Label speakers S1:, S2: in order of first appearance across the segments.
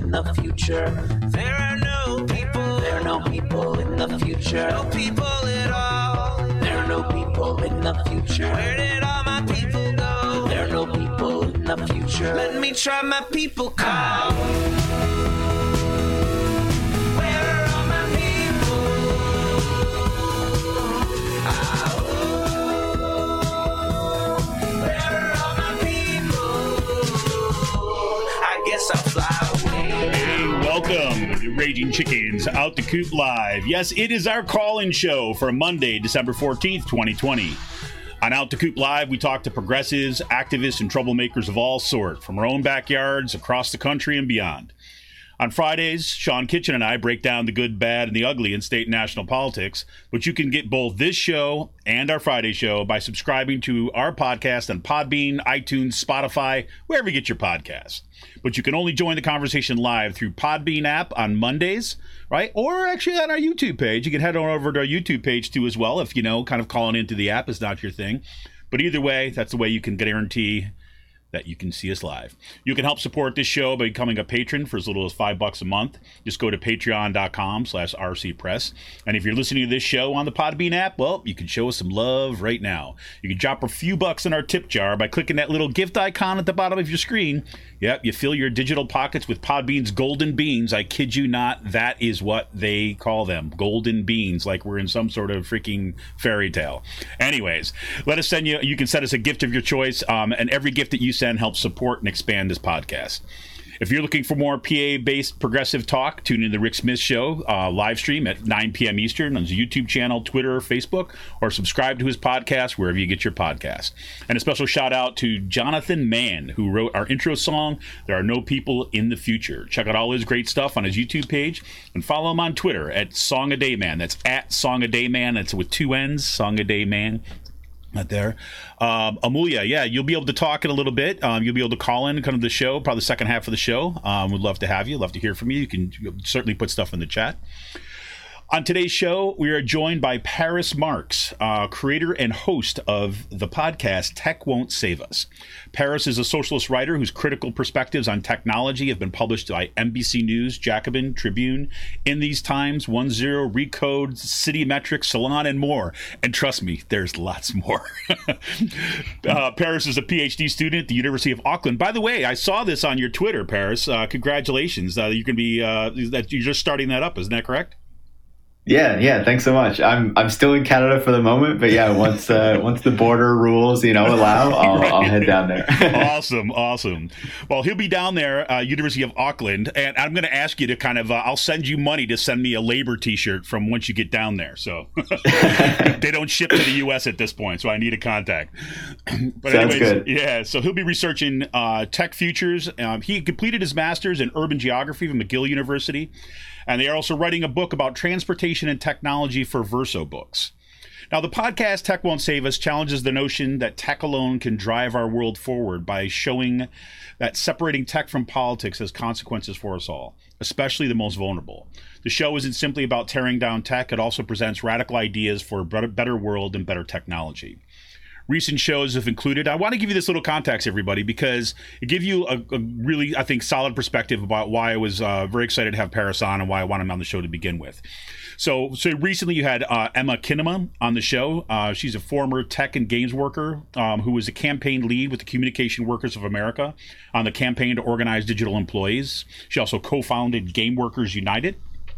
S1: in the future. There are no people. There are no people in the future. No people at all. There are no people in the future. Where did all my people go? There are no people in the future. Let me try my people call.
S2: Welcome to Raging Chickens Out the Coop Live. Yes, it is our call-in show for Monday, December 14th, 2020. On Out the Coop Live, we talk to progressives, activists, and troublemakers of all sorts, from our own backyards, across the country, and beyond. On Fridays, Sean Kitchen and I break down the good, bad, and the ugly in state and national politics, but you can get both this show and our Friday show by subscribing to our podcast on Podbean, iTunes, Spotify, wherever you get your podcasts. But you can only join the conversation live through Podbean app on Mondays, right? Or actually on our YouTube page. You can head on over to our YouTube page too as well if, kind of calling into the app is not your thing. But either way, that's the way you can guarantee that you can see us live. You can help support this show by becoming a patron for as little as $5 a month. Just go to patreon.com/rcpress. And if you're listening to this show on the Podbean app, well, you can show us some love right now. You can drop a few bucks in our tip jar by clicking that little gift icon at the bottom of your screen. Yep, you fill your digital pockets with Podbean's golden beans. I kid you not, that is what they call them. Golden beans, like we're in some sort of freaking fairy tale. Anyways, let us send you can send us a gift of your choice, and every gift that you send helps support and expand this podcast. If you're looking for more PA-based progressive talk, tune in to the Rick Smith Show live stream at 9 p.m. Eastern on his YouTube channel, Twitter, Facebook, or subscribe to his podcast wherever you get your podcast. And a special shout out to Jonathan Mann, who wrote our intro song, There Are No People in the Future. Check out all his great stuff on his YouTube page and follow him on Twitter at Song a Day Man. That's at Song a Day Man. That's with two N's, Song a Day Man. Not there. Amulia, yeah, you'll be able to talk in a little bit. You'll be able to call in kind of the show, probably the second half of the show. We'd love to have you. Love to hear from you. You can certainly put stuff in the chat. On today's show, we are joined by Paris Marx, creator and host of the podcast Tech Won't Save Us. Paris is a socialist writer whose critical perspectives on technology have been published by NBC News, Jacobin, Tribune, In These Times, 10, Recode, City Metrics, Salon, and more. And trust me, there's lots more. Paris is a PhD student at the University of Auckland. By the way, I saw this on your Twitter, Paris. Congratulations. You can be that you're just starting that up. Isn't that correct?
S3: Yeah. Thanks so much. I'm still in Canada for the moment, but yeah, once the border rules, allow, I'll head down there.
S2: Awesome. Well, he'll be down there, University of Auckland, and I'm going to ask you to kind of, I'll send you money to send me a labor T-shirt from once you get down there. So they don't ship to the U.S. at this point, so I need a contact. But
S3: Sounds
S2: anyways,
S3: good.
S2: Yeah. So he'll be researching tech futures. He completed his master's in urban geography from McGill University. And they are also writing a book about transportation and technology for Verso Books. Now, the podcast Tech Won't Save Us challenges the notion that tech alone can drive our world forward by showing that separating tech from politics has consequences for us all, especially the most vulnerable. The show isn't simply about tearing down tech. It also presents radical ideas for a better world and better technology. Recent shows have included, I want to give you this little context, everybody, because it gives you a really, I think, solid perspective about why I was very excited to have Paris on and why I want him on the show to begin with. So recently you had Emma Kinema on the show. She's a former tech and games worker who was a campaign lead with the Communication Workers of America on the campaign to organize digital employees. She also co-founded Game Workers United.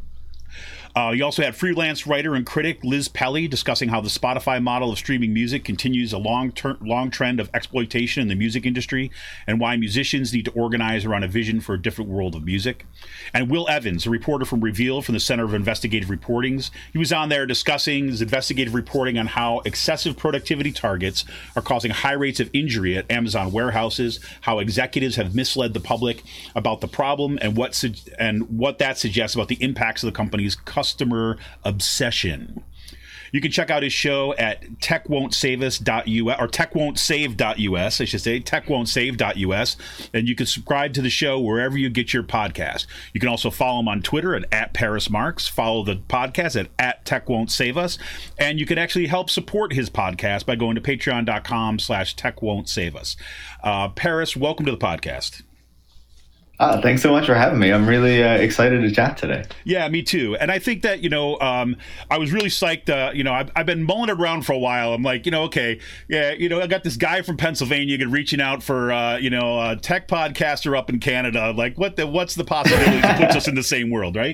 S2: You also had freelance writer and critic Liz Pelly discussing how the Spotify model of streaming music continues a long trend of exploitation in the music industry and why musicians need to organize around a vision for a different world of music. And Will Evans, a reporter from Reveal from the Center of Investigative Reportings, he was on there discussing his investigative reporting on how excessive productivity targets are causing high rates of injury at Amazon warehouses, how executives have misled the public about the problem, and what that suggests about the impacts of the company's customer obsession. You can check out his show at techwon'tsave.us, or techwon'tsave.us, I should say, techwon'tsave.us, and you can subscribe to the show wherever you get your podcast. You can also follow him on Twitter at Paris Marx, follow the podcast at techwon'tsaveus, and you can actually help support his podcast by going to patreon.com/techwon'tsaveus. Paris, welcome to the podcast.
S3: Thanks so much for having me. I'm really excited to chat today.
S2: Yeah, me too. And I think that, I was really psyched. I've been mulling it around for a while. I'm like, okay, yeah, I got this guy from Pennsylvania reaching out for, a tech podcaster up in Canada. Like, what's the possibility that puts us in the same world, right?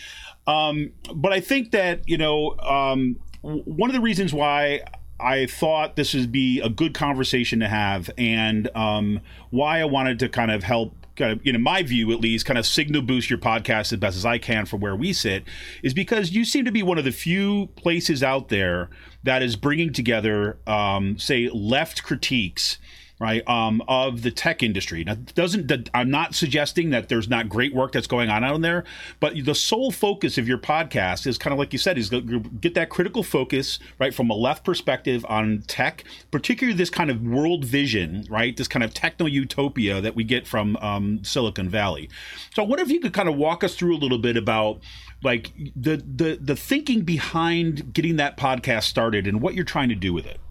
S2: But I think that, one of the reasons why I thought this would be a good conversation to have, and why I wanted to kind of help, in my view at least, kind of signal boost your podcast as best as I can from where we sit, is because you seem to be one of the few places out there that is bringing together, say, left critiques, right, of the tech industry. Now, I'm not suggesting that there's not great work that's going on out there, but the sole focus of your podcast is kind of like you said, is get that critical focus, right, from a left perspective on tech, particularly this kind of world vision, right, this kind of techno utopia that we get from Silicon Valley. So I wonder if you could kind of walk us through a little bit about like the thinking behind getting that podcast started and what you're trying to do with it.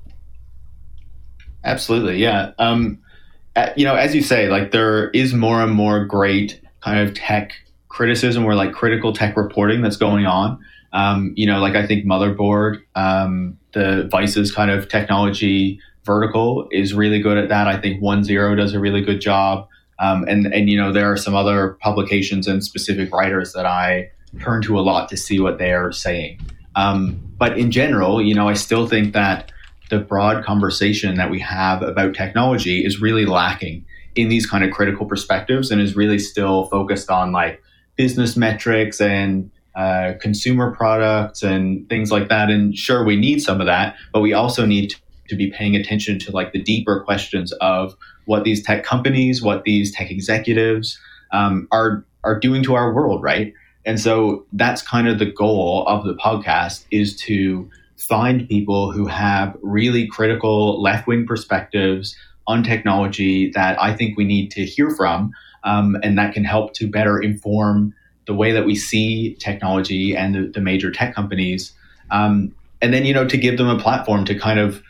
S3: Absolutely. Yeah. As you say, like there is more and more great kind of tech criticism or like critical tech reporting that's going on. Like I think Motherboard, the Vice's kind of technology vertical is really good at that. I think 10 does a really good job. And there are some other publications and specific writers that I turn to a lot to see what they're saying. But in general, I still think that the broad conversation that we have about technology is really lacking in these kind of critical perspectives and is really still focused on like business metrics and consumer products and things like that. And sure, we need some of that, but we also need to be paying attention to like the deeper questions of what these tech companies, what these tech executives are doing to our world, right? And so that's kind of the goal of the podcast, is to find people who have really critical left-wing perspectives on technology that I think we need to hear from, and that can help to better inform the way that we see technology and the major tech companies. And then, to give them a platform to kind of,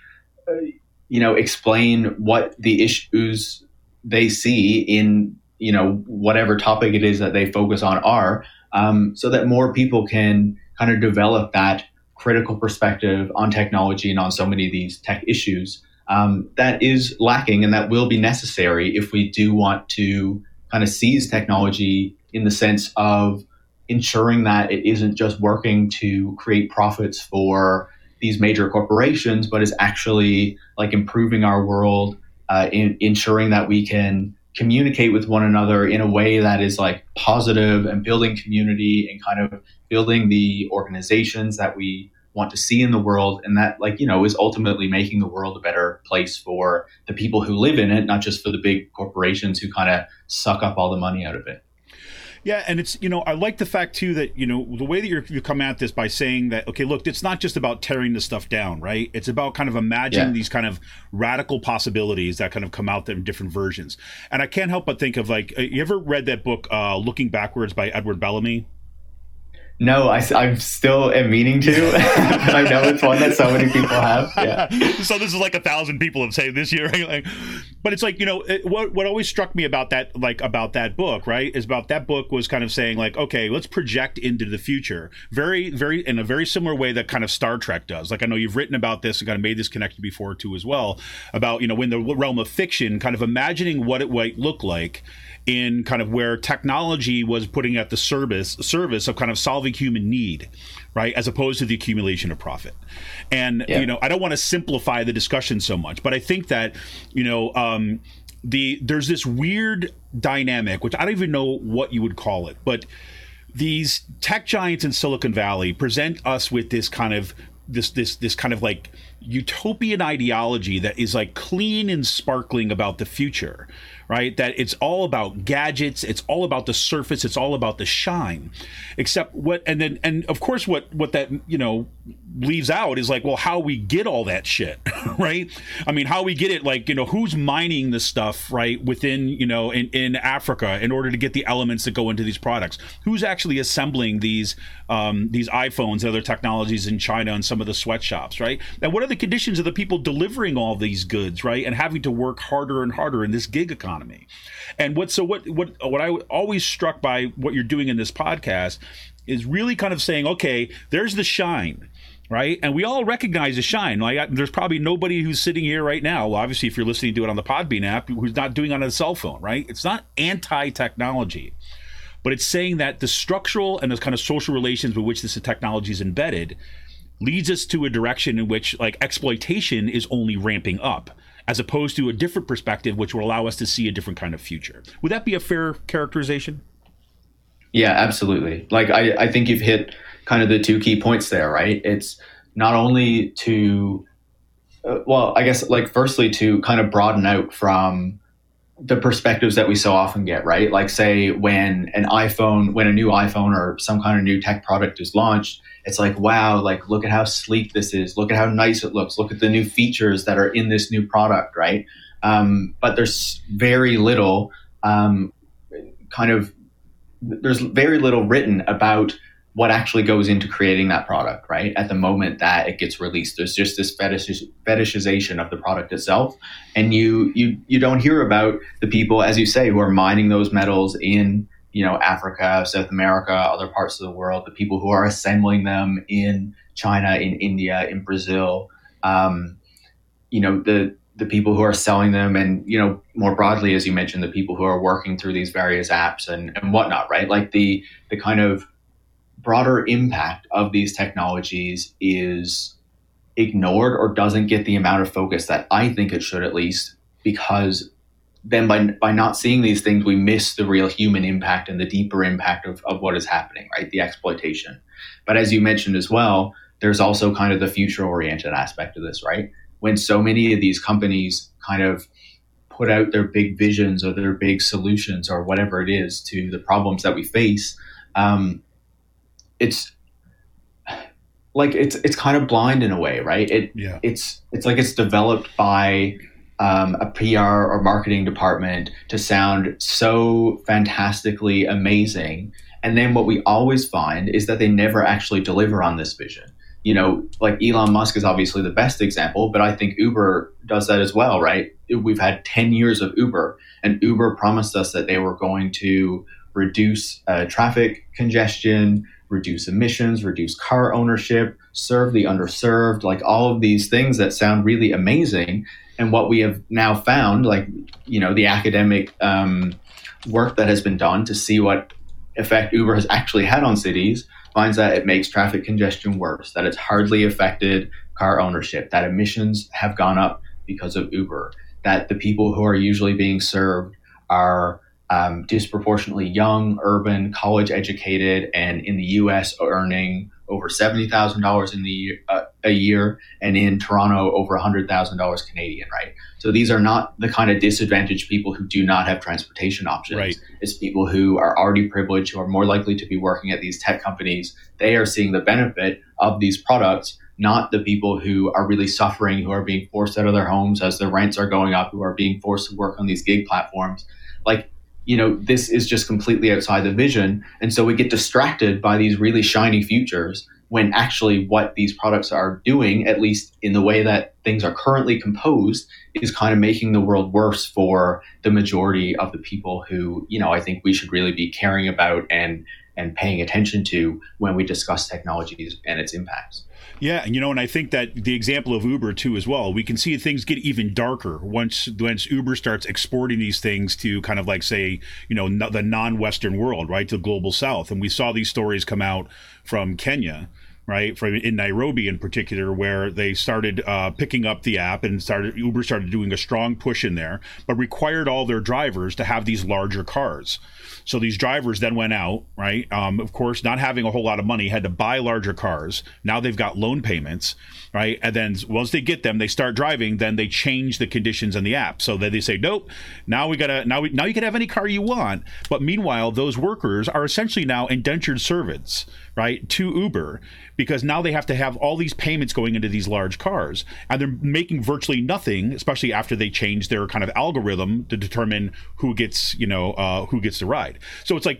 S3: explain what the issues they see in, whatever topic it is that they focus on are, so that more people can kind of develop that critical perspective on technology and on so many of these tech issues that is lacking, and that will be necessary if we do want to kind of seize technology in the sense of ensuring that it isn't just working to create profits for these major corporations, but is actually like improving our world, ensuring that we can communicate with one another in a way that is like positive and building community and kind of building the organizations that we want to see in the world, and that is ultimately making the world a better place for the people who live in it, not just for the big corporations who kind of suck up all the money out of it.
S2: Yeah, and it's, I like the fact too that, the way that you come at this by saying that, okay, look, it's not just about tearing this stuff down, right? It's about kind of imagining these kind of radical possibilities that kind of come out in different versions. And I can't help but think of you ever read that book, Looking Backwards by Edward Bellamy?
S3: No, I'm still meaning to, but I know it's one that so many people have. Yeah.
S2: So this is like 1,000 people have said this year, right? But it's like, what always struck me about that, about that book, right, is about that book was kind of saying like, okay, let's project into the future, very, very in a very similar way that kind of Star Trek does. Like I know you've written about this and kind of made this connection before too as well, about in the realm of fiction, kind of imagining what it might look like in kind of where technology was putting at the service of kind of solving human need, right, as opposed to the accumulation of profit. And I don't want to simplify the discussion so much, but I think that there's this weird dynamic, which I don't even know what you would call it, but these tech giants in Silicon Valley present us with this kind of this kind of like utopian ideology that is like clean and sparkling about the future, right? That it's all about gadgets, it's all about the surface, it's all about the shine. Except and of course what that leaves out is like, well, how we get all that shit, right? I mean, how we get it, like, who's mining the stuff, right, within, in Africa in order to get the elements that go into these products? Who's actually assembling these iPhones and other technologies in China and some of the sweatshops, right? And what are the conditions of the people delivering all these goods, right, and having to work harder and harder in this gig economy? economy. And what I always struck by what you're doing in this podcast is really kind of saying, okay, there's the shine, right? And we all recognize the shine. Like, there's probably nobody who's sitting here right now, well, obviously if you're listening to it on the Podbean app, who's not doing it on a cell phone, right? It's not anti-technology, but it's saying that the structural and the kind of social relations with which this technology is embedded leads us to a direction in which like exploitation is only ramping up, as opposed to a different perspective, which will allow us to see a different kind of future. Would that be a fair characterization?
S3: Yeah, absolutely. Like, I think you've hit kind of the two key points there, right? It's not only to, well, I guess like firstly to kind of broaden out from the perspectives that we so often get, right? Like say when a new iPhone or some kind of new tech product is launched, it's like, wow, like look at how sleek this is. Look at how nice it looks. Look at the new features that are in this new product, right? But there's very little there's very little written about what actually goes into creating that product, right? At the moment that it gets released, there's just this fetishization of the product itself. And you don't hear about the people, as you say, who are mining those metals in, Africa, South America, other parts of the world, the people who are assembling them in China, in India, in Brazil, the people who are selling them, and more broadly, as you mentioned, the people who are working through these various apps and whatnot, right? Like the kind of broader impact of these technologies is ignored or doesn't get the amount of focus that I think it should, at least, because then by not seeing these things, we miss the real human impact and the deeper impact of what is happening, right? The exploitation. But as you mentioned as well, there's also kind of the future-oriented aspect of this, right? When so many of these companies kind of put out their big visions or their big solutions or whatever it is to the problems that we face, it's kind of blind in a way, right? It's like it's developed by a PR or marketing department to sound so fantastically amazing. And then what we always find is that they never actually deliver on this vision. Like Elon Musk is obviously the best example, but I think Uber does that as well, right? We've had 10 years of Uber, and Uber promised us that they were going to reduce traffic congestion, reduce emissions, reduce car ownership, serve the underserved, like all of these things that sound really amazing. And what we have now found, like, the academic work that has been done to see what effect Uber has actually had on cities, finds that it makes traffic congestion worse, that it's hardly affected car ownership, that emissions have gone up because of Uber, that the people who are usually being served are disproportionately young, urban, college educated, and in the US earning over $70,000 a year, and in Toronto over $100,000 Canadian, right? So these are not the kind of disadvantaged people who do not have transportation options. Right. It's people who are already privileged, who are more likely to be working at these tech companies. They are seeing the benefit of these products, not the people who are really suffering, who are being forced out of their homes as their rents are going up, who are being forced to work on these gig platforms. Like, this is just completely outside the vision. And so we get distracted by these really shiny futures when actually what these products are doing, at least in the way that things are currently composed, is kind of making the world worse for the majority of the people who, I think we should really be caring about and paying attention to when we discuss technologies and its impacts.
S2: Yeah, and I think that the example of Uber too as well, we can see things get even darker once Uber starts exporting these things to kind of like, say, the non-Western world, right, to the global South. And we saw these stories come out from Kenya, right, in Nairobi in particular, where they started picking up the app and Uber started doing a strong push in there, but required all their drivers to have these larger cars. So these drivers then went out, right? Of course, not having a whole lot of money, had to buy larger cars. Now they've got loan payments, right? And then once they get them, they start driving. Then they change the conditions in the app, so that they say, nope, now you can have any car you want. But meanwhile, those workers are essentially now indentured servants, right, to Uber, because now they have to have all these payments going into these large cars, and they're making virtually nothing, especially after they change their kind of algorithm to determine who gets the ride. So it's like,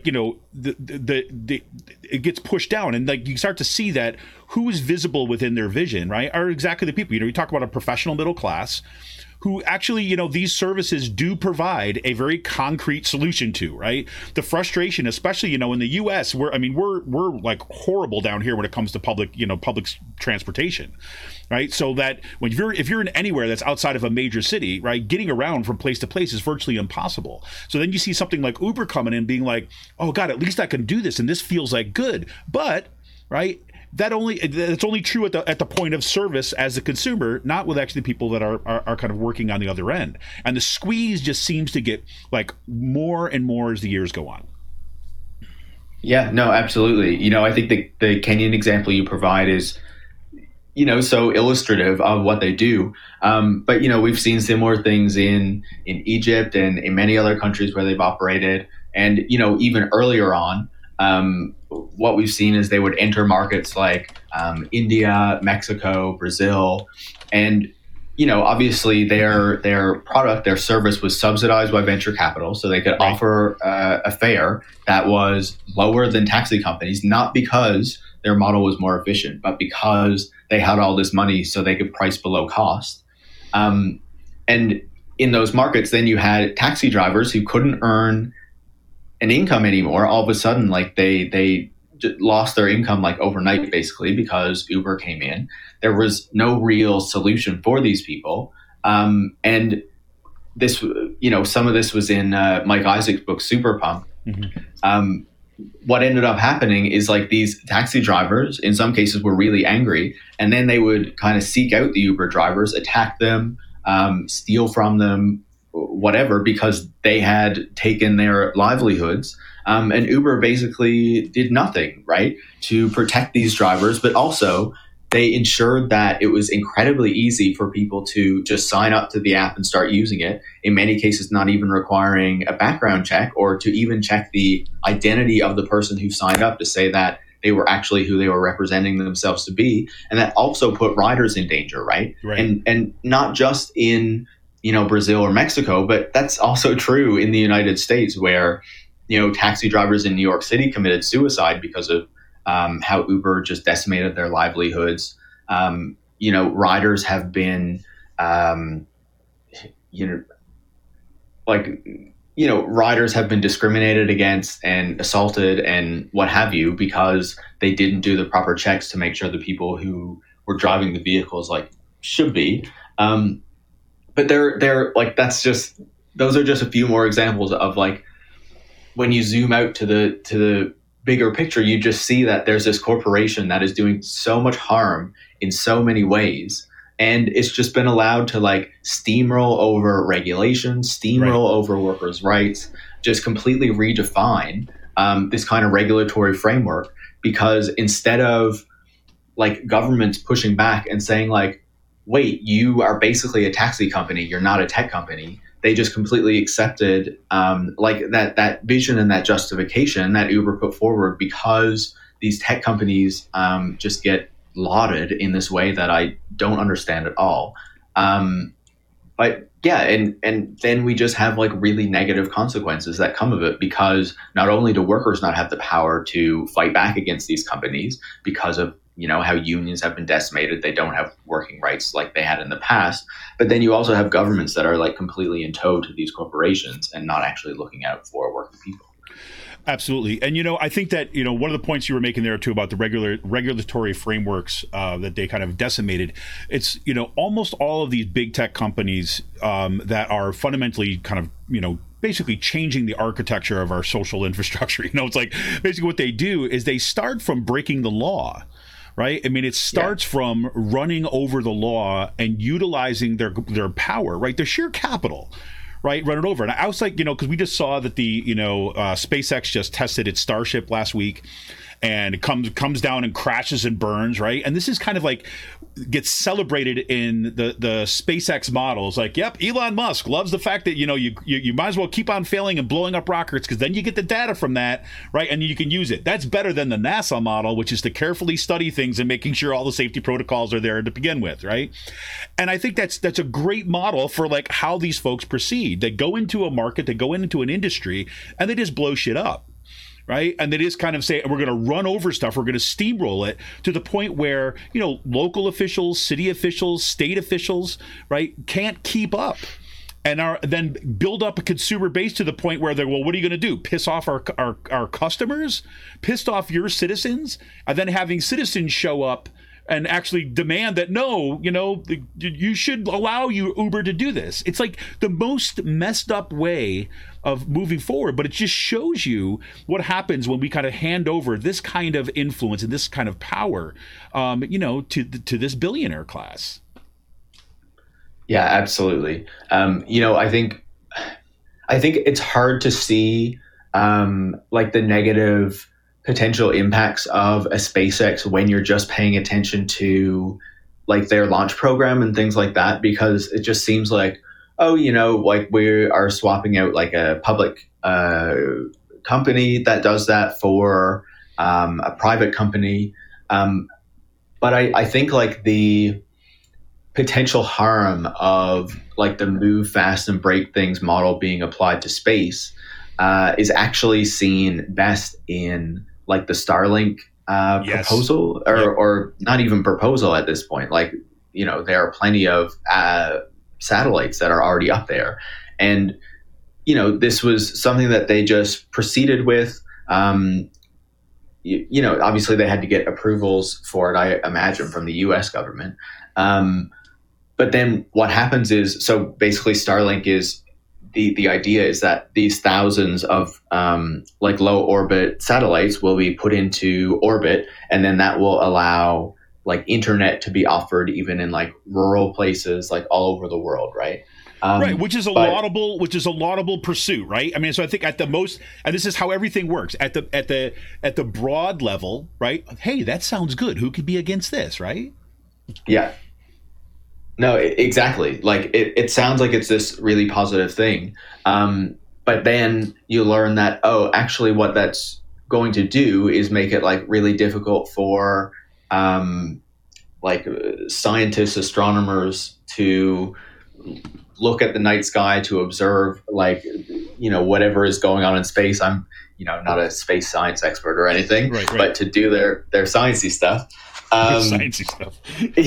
S2: it gets pushed down, and like you start to see that who is visible within their vision, right, are exactly the people. You talk about a professional middle class who actually, these services do provide a very concrete solution to, right? The frustration, especially, in the US, we're like horrible down here when it comes to public transportation, right? So that if you're in anywhere that's outside of a major city, right, getting around from place to place is virtually impossible. So then you see something like Uber coming in being like, oh God, at least I can do this and this feels like good. But, right, that's only true at the point of service as a consumer, not with actually people that are kind of working on the other end. And the squeeze just seems to get like more and more as the years go on.
S3: Yeah, no, absolutely. I think the Kenyan example you provide is, so illustrative of what they do. But, we've seen similar things in Egypt and in many other countries where they've operated. And, even earlier on, what we've seen is they would enter markets like India, Mexico, Brazil, and obviously their product, their service was subsidized by venture capital, so they could offer a fare that was lower than taxi companies, not because their model was more efficient, but because they had all this money so they could price below cost. And in those markets, then you had taxi drivers who couldn't earn an income anymore. All of a sudden, like they lost their income like overnight, basically, because Uber came in. There was no real solution for these people. And this, some of this was in Mike Isaac's book, Super Pump. Mm-hmm. What ended up happening is like these taxi drivers, in some cases, were really angry. And then they would kind of seek out the Uber drivers, attack them, steal from them, whatever, because they had taken their livelihoods. And Uber basically did nothing, right, to protect these drivers, but also they ensured that it was incredibly easy for people to just sign up to the app and start using it, in many cases not even requiring a background check or to even check the identity of the person who signed up to say that they were actually who they were representing themselves to be. And that also put riders in danger, right? And not just in Brazil or Mexico, but that's also true in the United States, where taxi drivers in New York City committed suicide because of how Uber just decimated their livelihoods. Riders have been, riders have been discriminated against and assaulted and what have you because they didn't do the proper checks to make sure the people who were driving the vehicles should be. But they're like, those are just a few more examples of when you zoom out to the bigger picture, you just see that there's this corporation that is doing so much harm in so many ways. And it's just been allowed to steamroll over regulations, steamroll over workers' rights, just completely redefine this kind of regulatory framework. Because instead of governments pushing back and saying wait, you are basically a taxi company, you're not a tech company, they just completely accepted that vision and that justification that Uber put forward, because these tech companies just get lauded in this way that I don't understand at all. But yeah, and then we just have really negative consequences that come of it, because not only do workers not have the power to fight back against these companies because of how unions have been decimated, they don't have working rights like they had in the past. But then you also have governments that are completely in tow to these corporations and not actually looking out for working people.
S2: Absolutely. And, I think that, one of the points you were making there, too, about the regulatory frameworks that they kind of decimated, it's, almost all of these big tech companies that are fundamentally kind of, basically changing the architecture of our social infrastructure. It's basically what they do is they start from breaking the law. Right. I mean, it starts from running over the law and utilizing their power, right? Their sheer capital, right? Run it over. And I was because we just saw that the, SpaceX just tested its Starship last week, and it comes down and crashes and burns, right? And this is kind of gets celebrated in the SpaceX models. Yep, Elon Musk loves the fact that you might as well keep on failing and blowing up rockets, because then you get the data from that, right? And you can use it. That's better than the NASA model, which is to carefully study things and making sure all the safety protocols are there to begin with, right? And I think that's a great model for how these folks proceed. They go into a market, they go into an industry, and they just blow shit up. right? And they just kind of say, we're going to run over stuff. We're going to steamroll it to the point where, local officials, city officials, state officials, right, can't keep up. And then build up a consumer base to the point where they're, well, what are you going to do? Piss off our customers? Pissed off your citizens? And then having citizens show up and actually demand that, no, you should allow Uber to do this. It's like the most messed up way of moving forward, but it just shows you what happens when we kind of hand over this kind of influence and this kind of power, to this billionaire class.
S3: Yeah, absolutely. I think it's hard to see like the negative potential impacts of a SpaceX when you're just paying attention to like their launch program and things like that, because it just seems like, like we are swapping out like a public company that does that for a private company. But I think like the potential harm of like the move fast and break things model being applied to space is actually seen best in like the Starlink proposal, or not even proposal at this point. Like, there are plenty of satellites that are already up there. And, this was something that they just proceeded with. Obviously they had to get approvals for it, I imagine, from the US government. But then what happens is, so basically Starlink is, the idea is that these thousands of like low orbit satellites will be put into orbit, and then that will allow like internet to be offered even in like rural places, like all over the world, right?
S2: Right, which is a laudable pursuit, right? I mean, so I think at the most, and this is how everything works at the broad level, right? Hey, that sounds good. Who could be against this, right?
S3: Yeah. No, exactly. Like it sounds like it's this really positive thing. But then you learn that, actually what that's going to do is make it like really difficult for like scientists, astronomers to look at the night sky, to observe like, whatever is going on in space. I'm, not a space science expert or anything, right. But to do their sciencey stuff.
S2: Sciencey stuff.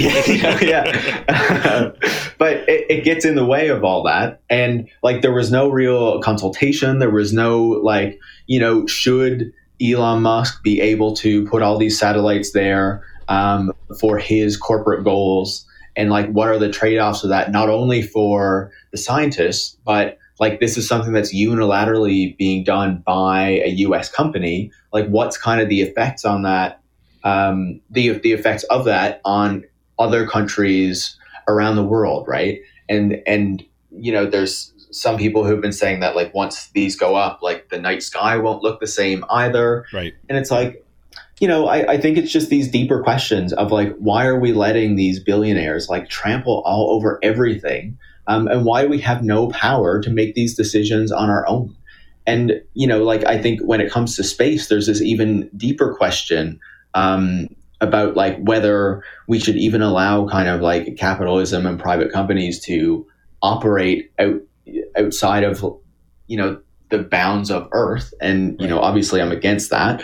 S3: Yeah. But it gets in the way of all that. And like, there was no real consultation. There was no like, should Elon Musk be able to put all these satellites there for his corporate goals? And like, what are the trade-offs of that? Not only for the scientists, but like, this is something that's unilaterally being done by a US company. Like, what's kind of the effects on that? The effects of that on other countries around the world, right? And there's some people who've been saying that like, once these go up, like the night sky won't look the same either.
S2: Right.
S3: And it's like, I think it's just these deeper questions of like, why are we letting these billionaires like trample all over everything? And why do we have no power to make these decisions on our own? And, like, I think when it comes to space, there's this even deeper question about like whether we should even allow kind of like capitalism and private companies to operate outside of, the bounds of Earth. And, obviously I'm against that.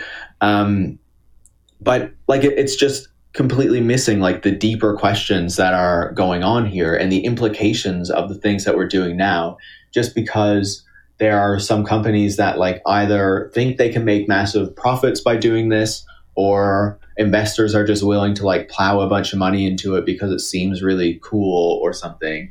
S3: But like, it's just completely missing like the deeper questions that are going on here and the implications of the things that we're doing now, just because there are some companies that like either think they can make massive profits by doing this, or investors are just willing to like plow a bunch of money into it because it seems really cool or something.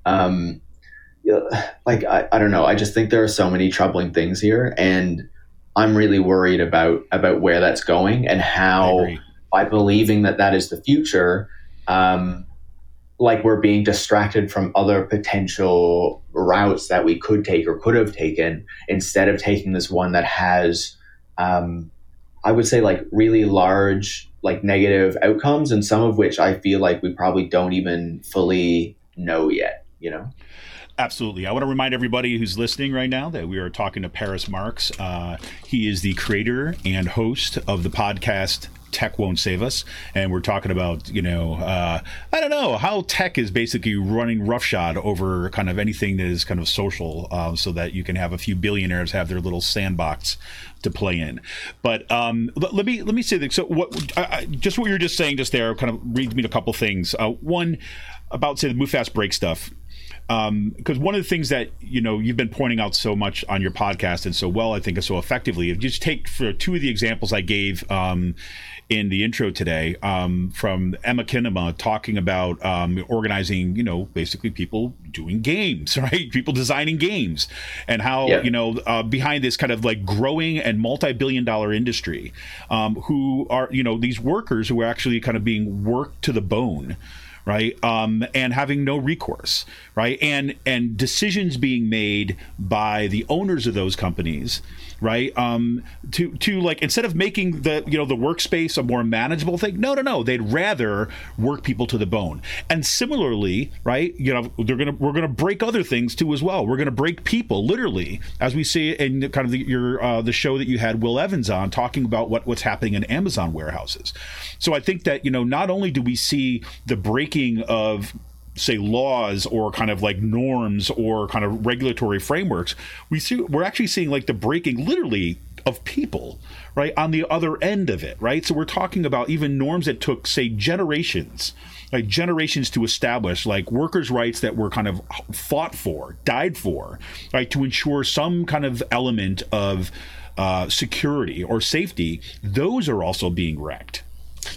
S3: Like, I don't know. I just think there are so many troubling things here, and I'm really worried about where that's going and how, by believing that is the future, like we're being distracted from other potential routes that we could take or could have taken, instead of taking this one that has, I would say like really large, like negative outcomes, and some of which I feel like we probably don't even fully know yet,
S2: Absolutely. I want to remind everybody who's listening right now that we are talking to Paris Marx. He is the creator and host of the podcast tech won't save us, and we're talking about, I don't know, how tech is basically running roughshod over kind of anything that is kind of social, so that you can have a few billionaires have their little sandbox to play in. But let me say that. So just what you were just saying just there kind of reads me a couple things. One, about, say, the move fast break stuff. Because one of the things that you've been pointing out so much on your podcast and so well, I think, and so effectively, if you just take for two of the examples I gave in the intro today, from Emma Kinema talking about organizing, basically people doing games, right? People designing games, and how behind this kind of like growing and multi-billion-dollar industry, who are these workers who are actually kind of being worked to the bone. Right. And having no recourse. Right. And decisions being made by the owners of those companies. Right. To like, instead of making the workspace a more manageable thing. No. They'd rather work people to the bone. And similarly, right. We're going to break other things too as well. We're going to break people, literally, as we see in kind of the show that you had Will Evans on, talking about what's happening in Amazon warehouses. So I think that, not only do we see the breaking of, say, laws or kind of like norms or kind of regulatory frameworks, we're actually seeing like the breaking, literally, of people, right, on the other end of it, right? So we're talking about even norms that took, say, generations to establish, like workers' rights that were kind of fought for, died for, right, to ensure some kind of element of security or safety. Those are also being wrecked.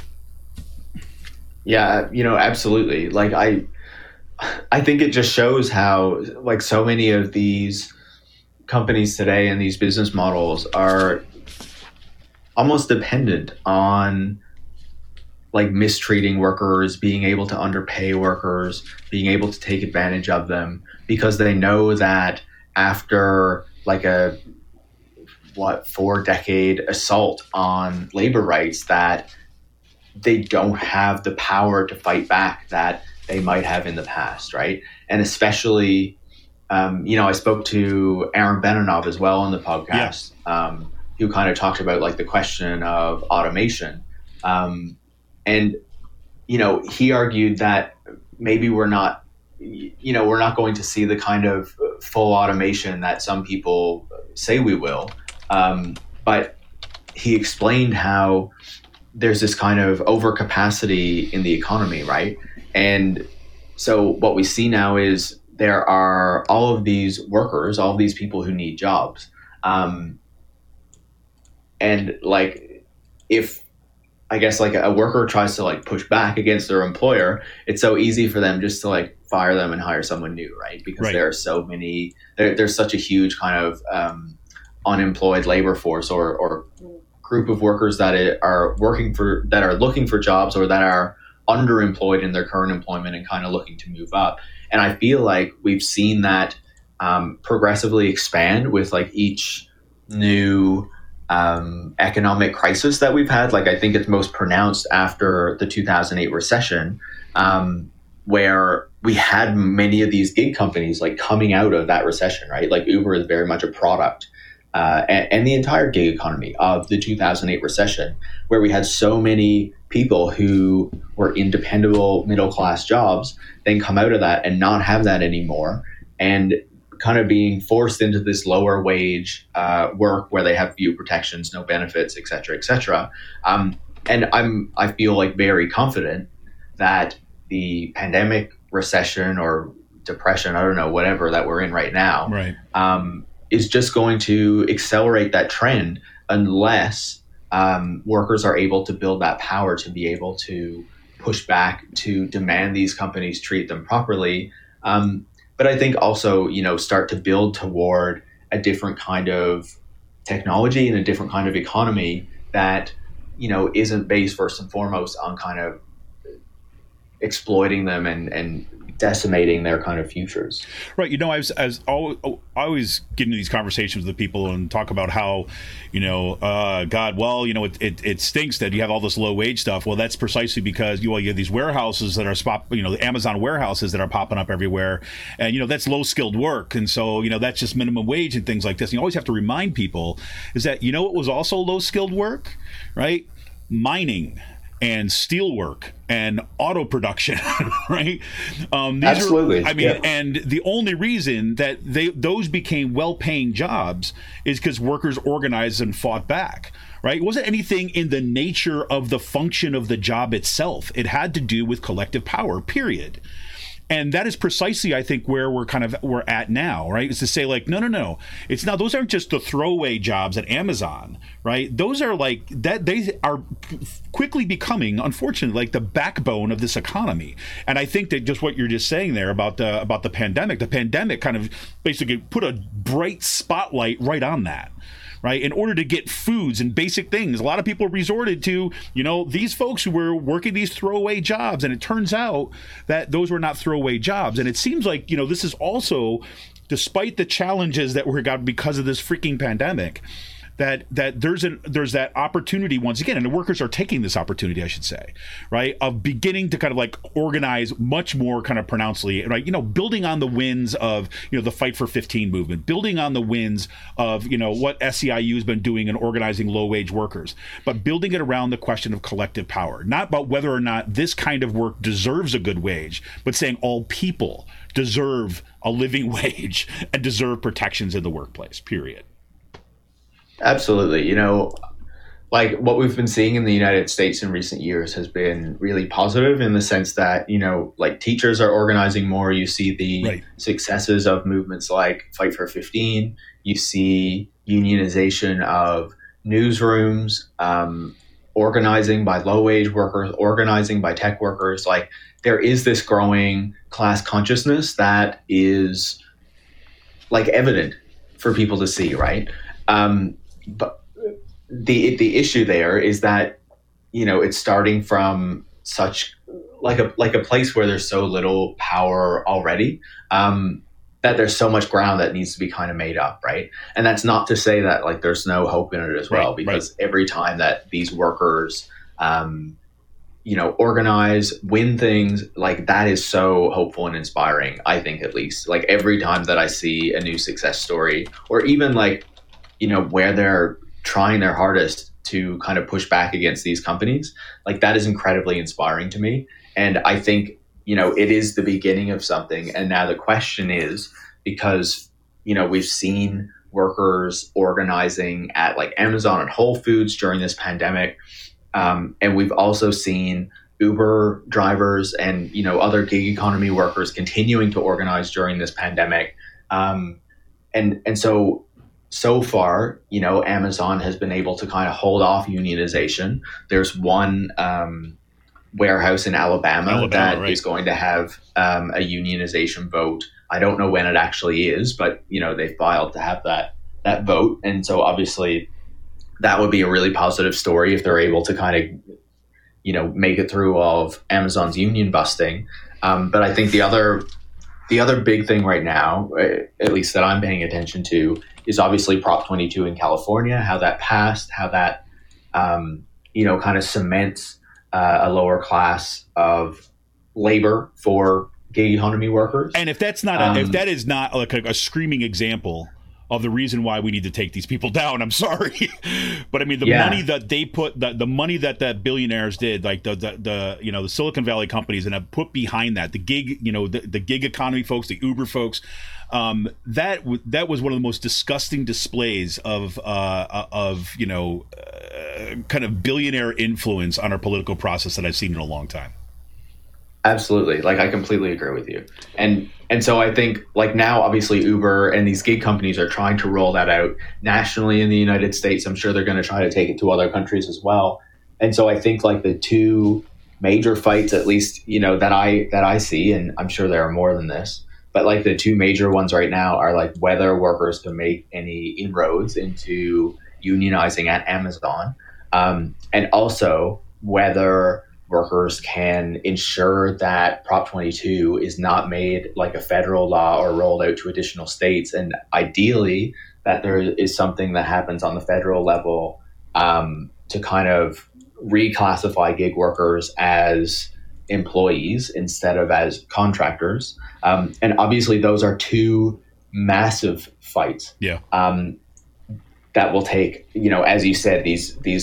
S3: Yeah, absolutely. Like I think it just shows how, like, so many of these companies today and these business models are almost dependent on like mistreating workers, being able to underpay workers, being able to take advantage of them, because they know that after like a 4-decade assault on labor rights, that they don't have the power to fight back that they might have in the past, right? And especially, I spoke to Aaron Benenov as well on the podcast, who kind of talked about like the question of automation. And he argued that maybe we're not going to see the kind of full automation that some people say we will. But he explained how there's this kind of overcapacity in the economy, right? And so what we see now is there are all of these workers, all of these people who need jobs. And like, if I guess like a worker tries to like push back against their employer, it's so easy for them just to like fire them and hire someone new, right? Because there are so many, there's such a huge kind of unemployed labor force or group of workers that are looking for jobs, or that are underemployed in their current employment and kind of looking to move up. And I feel like we've seen that progressively expand with like each new economic crisis that we've had. Like, I think it's most pronounced after the 2008 recession, where we had many of these gig companies like coming out of that recession, right? Like Uber is very much a product and the entire gig economy of the 2008 recession, where we had so many people who were in dependable middle-class jobs then come out of that and not have that anymore, and kind of being forced into this lower wage work where they have few protections, no benefits, et cetera, et cetera. And I feel like very confident that the pandemic, recession, or depression, I don't know, whatever that we're in right now,
S2: right,
S3: is just going to accelerate that trend unless workers are able to build that power to be able to push back, to demand these companies treat them properly. But I think also, start to build toward a different kind of technology and a different kind of economy that, isn't based first and foremost on kind of exploiting them and decimating their kind of futures.
S2: Right. I always get into these conversations with people and talk about how, it stinks that you have all this low wage stuff. Well, that's precisely because you have these warehouses that are the Amazon warehouses that are popping up everywhere. And, that's low skilled work. And so, that's just minimum wage and things like this. And you always have to remind people is that, what was also low skilled work, right? mining and steelwork and auto production, right?
S3: Absolutely.
S2: And the only reason that those became well-paying jobs is because workers organized and fought back, right? It wasn't anything in the nature of the function of the job itself. It had to do with collective power, period. And that is precisely, I think, where we're at now, right? Is to say, like, no. It's not, those aren't just the throwaway jobs at Amazon, right? Those are like that. They are quickly becoming, unfortunately, like the backbone of this economy. And I think that just what you're just saying there about the pandemic kind of basically put a bright spotlight right on that. Right, in order to get foods and basic things, a lot of people resorted to, these folks who were working these throwaway jobs, and it turns out that those were not throwaway jobs. And it seems like, this is also, despite the challenges that we got because of this freaking pandemic, that there's that opportunity once again, and the workers are taking this opportunity, I should say, right, of beginning to kind of like organize much more kind of pronouncedly, right, building on the wins of the Fight for 15 movement, building on the wins of what SEIU has been doing in organizing low wage workers, but building it around the question of collective power, not about whether or not this kind of work deserves a good wage, but saying all people deserve a living wage and deserve protections in the workplace, period.
S3: Absolutely. Like what we've been seeing in the United States in recent years has been really positive in the sense that, like teachers are organizing more. You see the successes of movements like Fight for 15. You see unionization of newsrooms, organizing by low-wage workers, organizing by tech workers. Like there is this growing class consciousness that is like evident for people to see, right? But the issue there is that, it's starting from such like a place where there's so little power already, that there's so much ground that needs to be kind of made up, right? And that's not to say that like there's no hope in it as well, because every time that these workers, organize, win things, like that is so hopeful and inspiring, I think, at least. Like every time that I see a new success story, or even like, where they're trying their hardest to kind of push back against these companies, like that is incredibly inspiring to me. And I think, it is the beginning of something. And now the question is, because, we've seen workers organizing at like Amazon and Whole Foods during this pandemic. And we've also seen Uber drivers and, other gig economy workers continuing to organize during this pandemic. And so far, Amazon has been able to kind of hold off unionization. There's one warehouse in Alabama that is going to have a unionization vote. I don't know when it actually is, but, they filed to have that vote. And so obviously that would be a really positive story if they're able to kind of, make it through all of Amazon's union busting. But I think the other big thing right now, at least that I'm paying attention to, is obviously Prop 22 in California, how that passed, how that, kind of cements a lower class of labor for gig economy workers.
S2: And if that's not, if that is not like a screaming example of the reason why we need to take these people down, I'm sorry, but I mean the money that they put, the money that billionaires did, like the Silicon Valley companies, and have put behind that, the gig, the gig economy folks, the Uber folks, that was one of the most disgusting displays of kind of billionaire influence on our political process that I've seen in a long time.
S3: Absolutely. Like I completely agree with you. And so I think like now, obviously Uber and these gig companies are trying to roll that out nationally in the United States. I'm sure they're going to try to take it to other countries as well. And so I think like the two major fights, at least, that I see, and I'm sure there are more than this, but like the two major ones right now are like whether workers can make any inroads into unionizing at Amazon, and also whether workers can ensure that Prop 22 is not made like a federal law or rolled out to additional states. And ideally that there is something that happens on the federal level to kind of reclassify gig workers as employees instead of as contractors. And obviously those are two massive fights.
S2: Yeah.
S3: That will take, as you said, these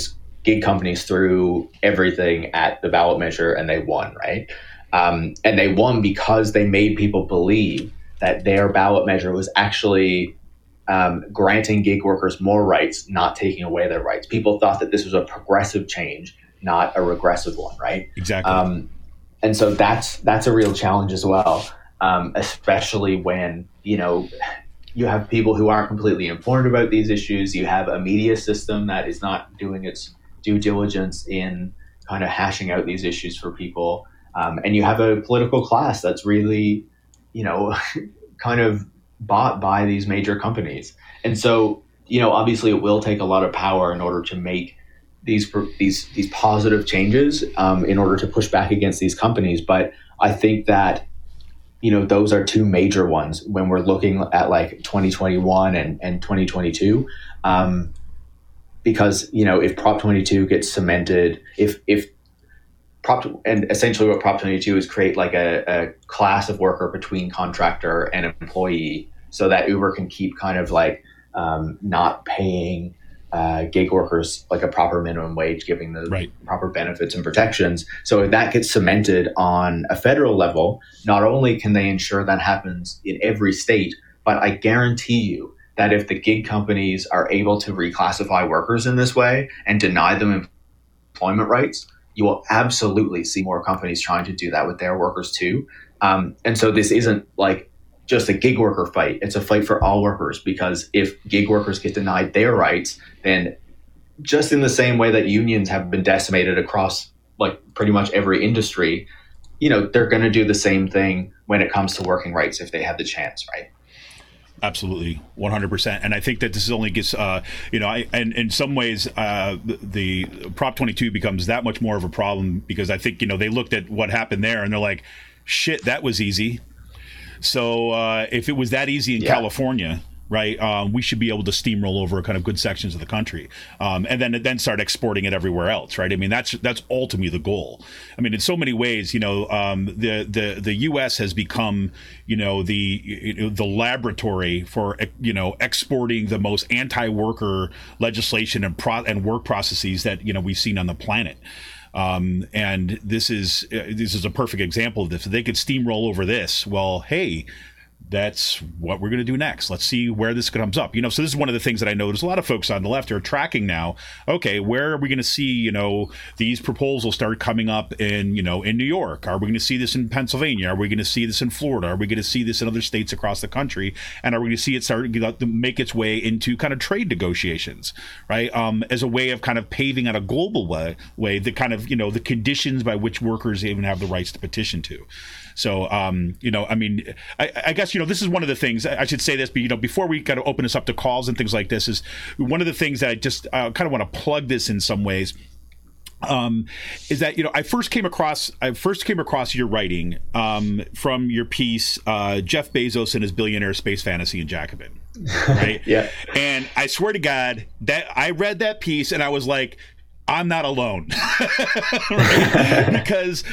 S3: gig companies threw everything at the ballot measure and they won, right? And they won because they made people believe that their ballot measure was actually granting gig workers more rights, not taking away their rights. People thought that this was a progressive change, not a regressive one, right?
S2: Exactly.
S3: And so that's a real challenge as well, especially when, you have people who aren't completely informed about these issues. You have a media system that is not doing its due diligence in kind of hashing out these issues for people. And you have a political class that's really, kind of bought by these major companies. And so, obviously it will take a lot of power in order to make these positive changes, in order to push back against these companies. But I think that, those are two major ones when we're looking at like 2021 and 2022. Because, if Prop 22 gets cemented, and essentially what Prop 22 is create like a class of worker between contractor and employee, so that Uber can keep kind of like not paying gig workers like a proper minimum wage, giving the proper benefits and protections. So if that gets cemented on a federal level, not only can they ensure that happens in every state, but I guarantee you that if the gig companies are able to reclassify workers in this way and deny them employment rights, you will absolutely see more companies trying to do that with their workers too. And so this isn't like just a gig worker fight. It's a fight for all workers, because if gig workers get denied their rights, then just in the same way that unions have been decimated across like pretty much every industry, they're going to do the same thing when it comes to working rights if they have the chance, right?
S2: Absolutely, 100%. And I think that this only gets, and in some ways, the Prop 22 becomes that much more of a problem, because I think, they looked at what happened there and they're like, shit, that was easy. So if it was that easy in California, right, we should be able to steamroll over kind of good sections of the country, and then start exporting it everywhere else, right? I mean, that's ultimately the goal. I mean, in so many ways, the U.S. has become, the laboratory for, exporting the most anti-worker legislation and work processes that we've seen on the planet. And this is a perfect example of this. If they could steamroll over this, well, hey, that's what we're going to do next. Let's see where this comes up. So this is one of the things that I notice a lot of folks on the left are tracking now. Okay, where are we going to see, these proposals start coming up in New York? Are we going to see this in Pennsylvania? Are we going to see this in Florida? Are we going to see this in other states across the country? And are we going to see it start to make its way into kind of trade negotiations, right? As a way of kind of paving out a global way the kind of, the conditions by which workers even have the rights to petition to. So, I mean, I guess, this is one of the things I should say this, but, before we got to open this up to calls and things like this, is one of the things that I just kind of want to plug this in some ways. Is that, I first came across your writing from your piece, Jeff Bezos and his billionaire space fantasy in Jacobin. Right.
S3: Yeah.
S2: And I swear to God that I read that piece and I was like, I'm not alone. Right? Because,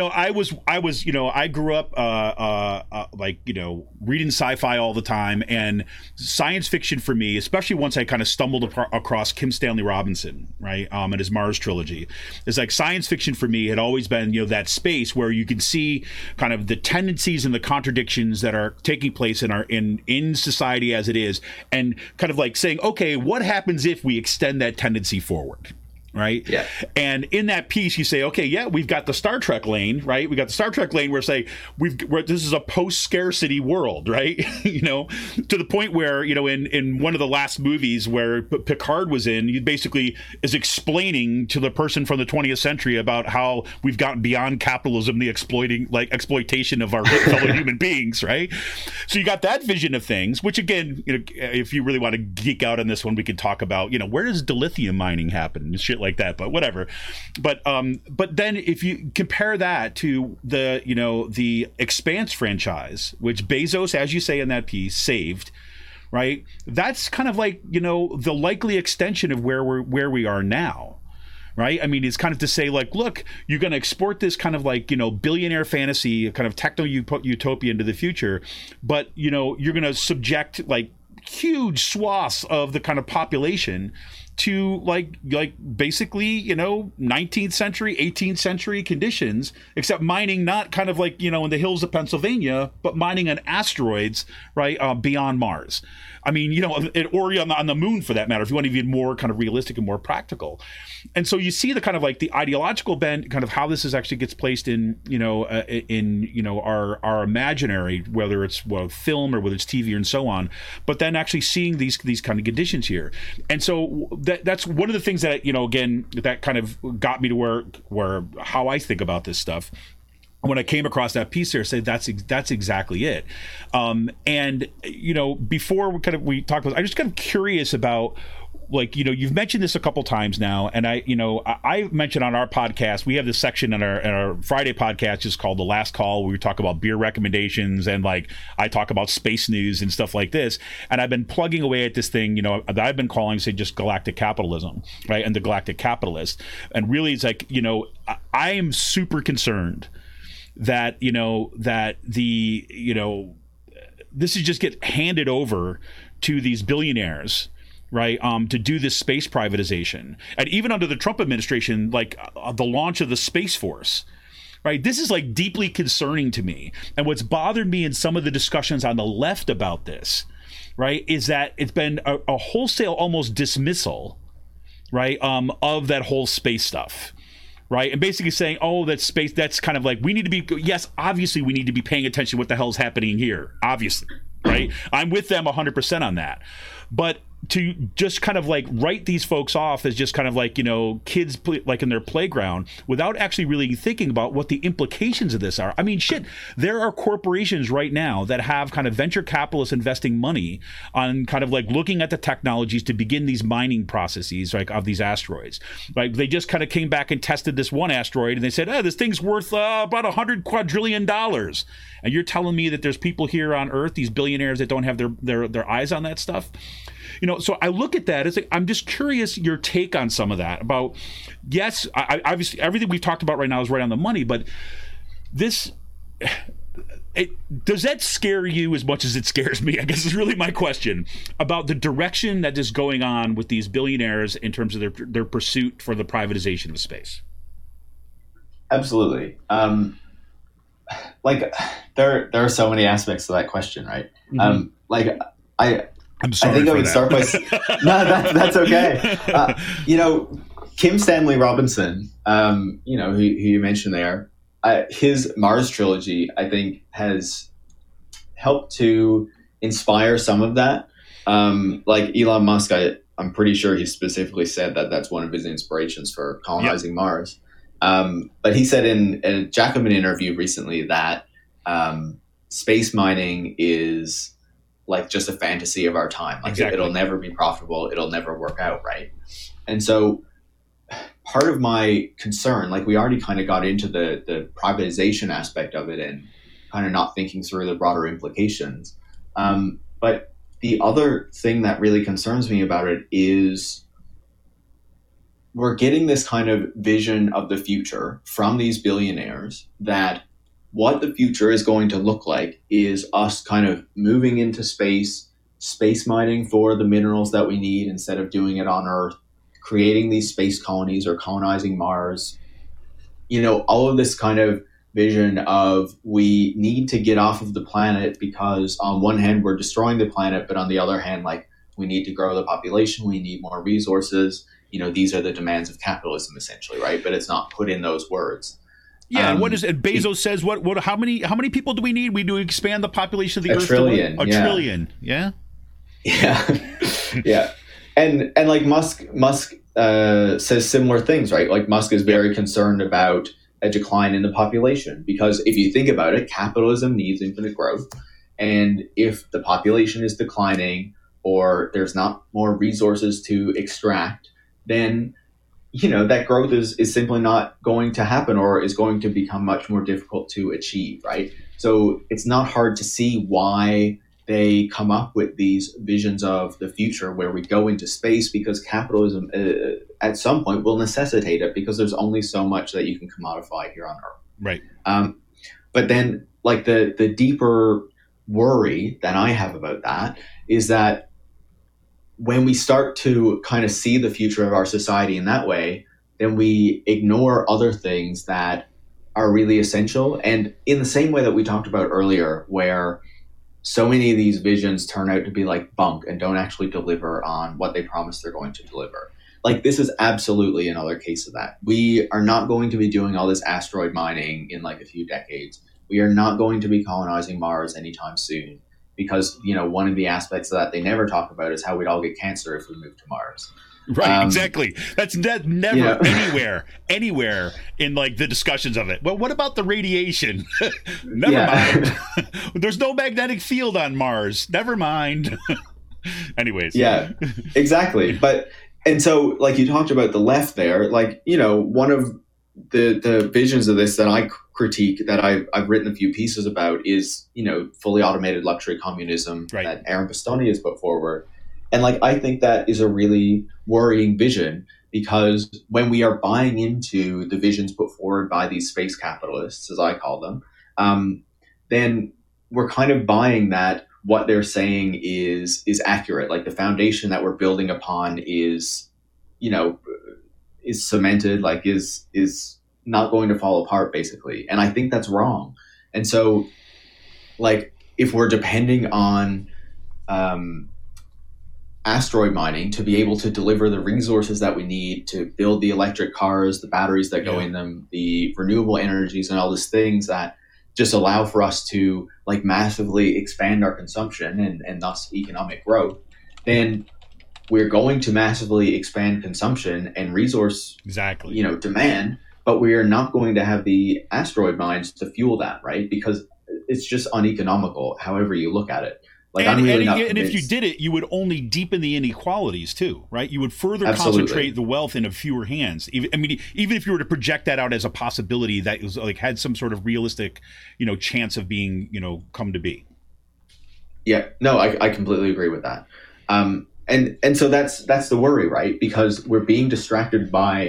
S2: I grew up reading sci-fi all the time, and science fiction for me, especially once I kind of stumbled across Kim Stanley Robinson, right? And his Mars trilogy. It's like science fiction for me had always been, that space where you can see kind of the tendencies and the contradictions that are taking place in society as it is, and kind of like saying, okay, what happens if we extend that tendency forward? Right.
S3: Yeah.
S2: And in that piece, you say, okay, yeah, we've got the Star Trek lane, right? We got the Star Trek lane where say this is a post-scarcity world, right? To the point where, in one of the last movies where Picard was in, he basically is explaining to the person from the 20th century about how we've gotten beyond capitalism, the exploitation of our fellow human beings, right? So you got that vision of things, which again, if you really want to geek out on this one, we could talk about, where does dilithium mining happen and shit like that, but whatever. But then if you compare that to the Expanse franchise, which Bezos, as you say in that piece, saved, right? That's kind of like, the likely extension of where we are now. Right. I mean, it's kind of to say like, look, you're going to export this kind of like, billionaire fantasy, kind of techno utopia into the future. But, you're going to subject like huge swaths of the kind of population to like basically 19th century, 18th century conditions, except mining not kind of like in the hills of Pennsylvania, but mining on asteroids, right, beyond Mars. I mean, or on the moon for that matter, if you want to be more kind of realistic and more practical. And so you see the kind of like the ideological bent, kind of how this actually gets placed in our imaginary, whether it's film or whether it's TV and so on. But then actually seeing these kind of conditions here, and so that's one of the things that again that kind of got me to where how I think about this stuff. When I came across that piece there, I say that's exactly it. And before we talk about, I'm just kind of curious about, like, you've mentioned this a couple times now, and I mentioned on our podcast, we have this section in our Friday podcast just called The Last Call, where we talk about beer recommendations, and like I talk about space news and stuff like this. And I've been plugging away at this thing, that I've been calling, say, just galactic capitalism, right, and the galactic capitalist. And really, it's like I am super concerned that this is just get handed over to these billionaires, right, to do this space privatization. And even under the Trump administration, like the launch of the Space Force, right, this is like deeply concerning to me. And what's bothered me in some of the discussions on the left about this, right, is that it's been a wholesale almost dismissal, right, of that whole space stuff. Right. And basically saying, oh, that's space. That's kind of like we need to be. Yes, obviously, we need to be paying attention to what the hell's happening here. Obviously. Right. I'm with them 100% on that. But to just kind of like write these folks off as just kind of like, kids like in their playground without actually really thinking about what the implications of this are. I mean, shit, there are corporations right now that have kind of venture capitalists investing money on kind of like looking at the technologies to begin these mining processes, like, of these asteroids. Like, they just kind of came back and tested this one asteroid, and they said, this thing's worth about $100 quadrillion. And you're telling me that there's people here on Earth, these billionaires, that don't have their eyes on that stuff? So I look at that. It's like, I'm just curious your take on some of that. About, yes, obviously everything we've talked about right now is right on the money, but this, does that scare you as much as it scares me? I guess is really my question about the direction that is going on with these billionaires in terms of their pursuit for the privatization of space.
S3: Absolutely. Like there are so many aspects to that question, right?
S2: Mm-hmm. I'm sorry.
S3: I think I would start by no, that's okay. Kim Stanley Robinson, who you mentioned there, his Mars trilogy, I think, has helped to inspire some of that. Like Elon Musk, I'm pretty sure he specifically said that that's one of his inspirations for colonizing Mars. But he said in a Jacobin interview recently that space mining is like just a fantasy of our time. Like
S2: exactly.
S3: It'll never be profitable. It'll never work out, right? And so part of my concern, like we already kind of got into the privatization aspect of it and kind of not thinking through the broader implications. But the other thing that really concerns me about it is we're getting this kind of vision of the future from these billionaires that what the future is going to look like is us kind of moving into space mining for the minerals that we need instead of doing it on Earth, creating these space colonies or colonizing Mars. All of this kind of vision of we need to get off of the planet because on one hand we're destroying the planet, but on the other hand, like we need to grow the population, we need more resources. These are the demands of capitalism essentially, right? But it's not put in those words.
S2: Yeah, what is it? Bezos says what? How many people do we need? We do expand the population of the Earth.
S3: Trillion,
S2: to a trillion. Yeah.
S3: Yeah. Yeah. And like Musk says similar things, right? Like Musk is very concerned about a decline in the population because if you think about it, capitalism needs infinite growth, and if the population is declining or there's not more resources to extract, then that growth is simply not going to happen or is going to become much more difficult to achieve, right? So it's not hard to see why they come up with these visions of the future where we go into space because capitalism at some point will necessitate it because there's only so much that you can commodify here on Earth.
S2: Right.
S3: But then like the deeper worry that I have about that is that when we start to kind of see the future of our society in that way, then we ignore other things that are really essential. And in the same way that we talked about earlier, where so many of these visions turn out to be like bunk and don't actually deliver on what they promise they're going to deliver. Like, this is absolutely another case of that. We are not going to be doing all this asteroid mining in like a few decades. We are not going to be colonizing Mars anytime soon, because, you know, one of the aspects that they never talk about is how we'd all get cancer if we moved to Mars.
S2: Right, exactly. That's never anywhere in like the discussions of it. Well, what about the radiation? Never mind. There's no magnetic field on Mars. Never mind. Anyways.
S3: Yeah, exactly. And so, like, you talked about the left there, like, you know, one of the visions of this that I critique, that I've written a few pieces about, is, you know, fully automated luxury communism that Aaron Bastoni has put forward. And like, I think that is a really worrying vision, because when we are buying into the visions put forward by these space capitalists, as I call them, then we're kind of buying that what they're saying is accurate. Like, the foundation that we're building upon is, you know, is cemented, like is not going to fall apart, basically. And I think that's wrong. And so, like, if we're depending on asteroid mining to be able to deliver the resources that we need to build the electric cars, the batteries that go in them, the renewable energies, and all these things that just allow for us to like massively expand our consumption and thus economic growth, then we're going to massively expand consumption and resource demand, but we are not going to have the asteroid mines to fuel that, right? Because it's just uneconomical, however you look at it. Like, I'm really not convinced.
S2: And if you did it, you would only deepen the inequalities too, right? You would further
S3: Absolutely.
S2: Concentrate the wealth in a fewer hands. Even if you were to project that out as a possibility that was like had some sort of realistic, you know, chance of being, you know, come to be.
S3: Yeah, no, I completely agree with that. And so that's the worry, right? Because we're being distracted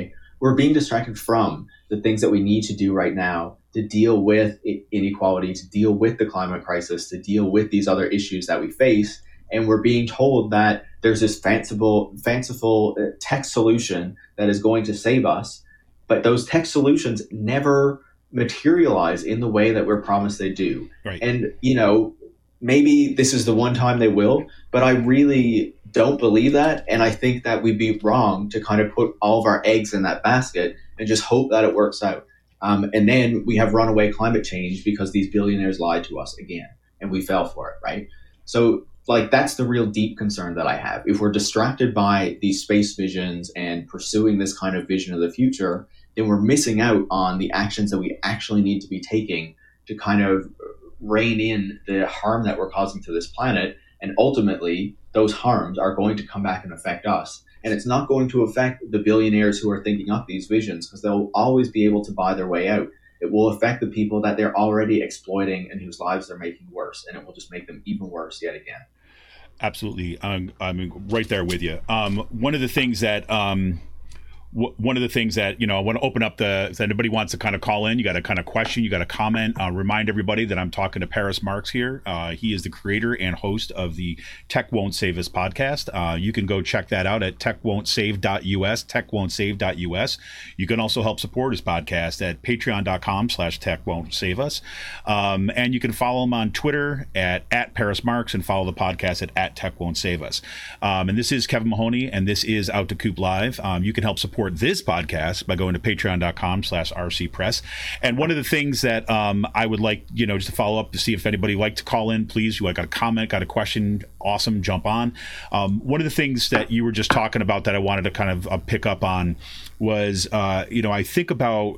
S3: from the things that we need to do right now to deal with inequality, to deal with the climate crisis, to deal with these other issues that we face. And we're being told that there's this fanciful tech solution that is going to save us. But those tech solutions never materialize in the way that we're promised they do.
S2: Right.
S3: And, you know, maybe this is the one time they will, but I really don't believe that. And I think that we'd be wrong to kind of put all of our eggs in that basket and just hope that it works out. And then we have runaway climate change because these billionaires lied to us again, and we fell for it, right? So, like, that's the real deep concern that I have. If we're distracted by these space visions and pursuing this kind of vision of the future, then we're missing out on the actions that we actually need to be taking to kind of rein in the harm that we're causing to this planet. And ultimately, those harms are going to come back and affect us. And it's not going to affect the billionaires who are thinking up these visions, because they'll always be able to buy their way out. It will affect the people that they're already exploiting and whose lives they're making worse. And it will just make them even worse yet again.
S2: Absolutely. I'm right there with you. One of the things that you know, I want to open up if anybody wants to kind of call in, you got a kind of question, you got a comment, remind everybody that I'm talking to Paris Marx here. He is the creator and host of the Tech Won't Save Us podcast. You can go check that out at techwon'tsave.us, techwon'tsave.us. You can also help support his podcast at patreon.com/techwon'tsavus. And you can follow him on Twitter at Paris Marx, and follow the podcast at Tech Won't Save Us. And this is Kevin Mahoney, and this is Out to Coop Live. You can help support this podcast by going to patreon.com/rcpress. And one of the things that I would like, you know, just to follow up to see if anybody like to call in, please. You got a comment, got a question, awesome, jump on. One of the things that you were just talking about that I wanted to kind of pick up on was, you know, I think about